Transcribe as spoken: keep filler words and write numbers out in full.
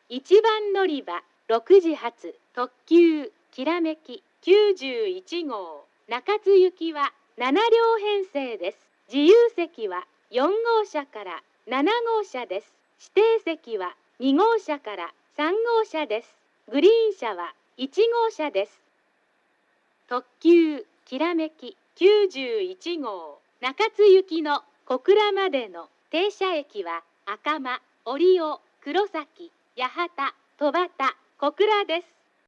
一番乗り場ろくじ発特急きらめききゅうじゅういち号中津行きはなな両編成です。自由席はよん号車からなな号車です。指定席はに号車からさん号車です。グリーン車はいち号車です。特急きらめききゅうじゅういち号中津行きの小倉までの停車駅は赤間、折尾、黒崎、八幡、戸畑、小倉です。